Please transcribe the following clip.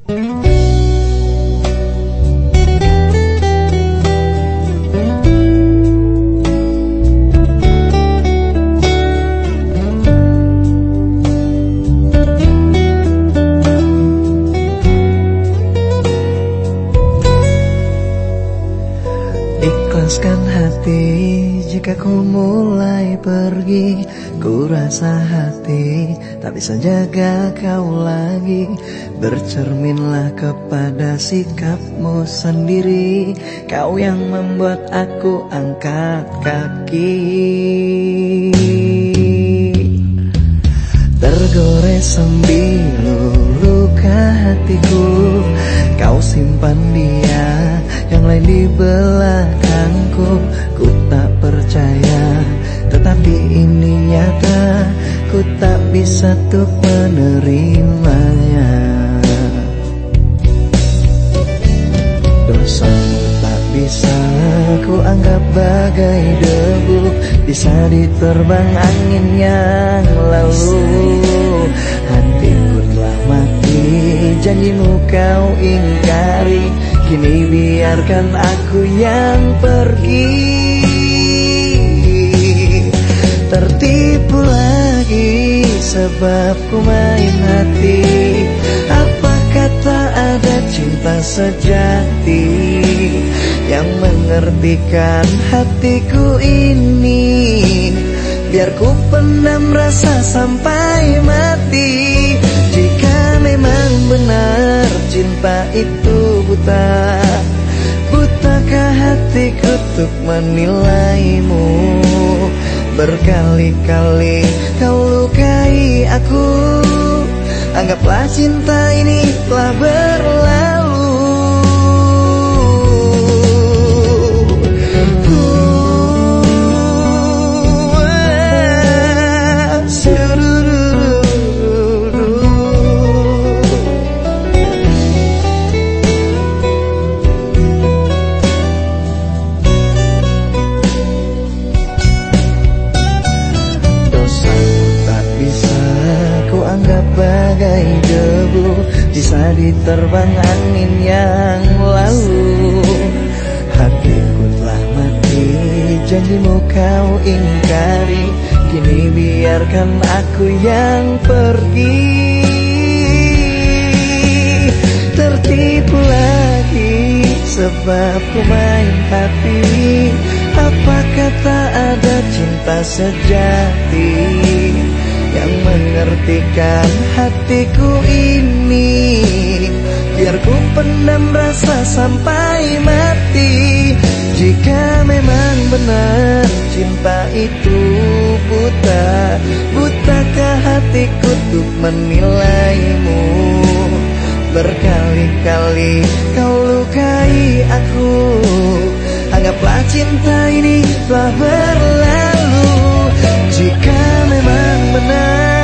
Ikhlaskan hati jika ku mulai pergi. Ku rasa hati tak bisa jaga kau lagi. Bercerminlah kepada sikapmu sendiri. Kau yang membuat aku angkat kaki. Tergores sembilu luka hatiku. Kau simpan dia yang lain di belakangku. Ku tak percaya, tetapi ini nyata. Ku tak bisa tuh menerimanya. Dosamu tak bisa ku anggap bagai debu. Bisa diterbang angin yang lalu. Hatiku telah mati, janjimu kau ingkari. Kini biarkan aku yang pergi. Tertipu lagi sebab ku main hati. Apakah tak ada cinta sejati yang mengertikan hatiku ini? Biar ku pendam rasa sampai mati. Jika memang benar cinta itu buta, butakah hatiku untuk menilaimu? Berkali-kali kau lukai aku. Anggaplah cinta ini telah berlalu. Bagai debu, bisa diterbang angin yang lalu. Hatiku telah mati, janjimu kau ingkari. Kini biarkan aku yang pergi. Tertipu lagi sebab ku main hati. Apakah tak ada cinta sejati yang mengertikan hatiku ini? Biar ku pendam rasa sampai mati. Jika memang benar cinta itu buta, butakah hatiku untuk menilaimu? Berkali-kali kau lukai aku. Anggaplah cinta ini telah berlalu. Jika memang benar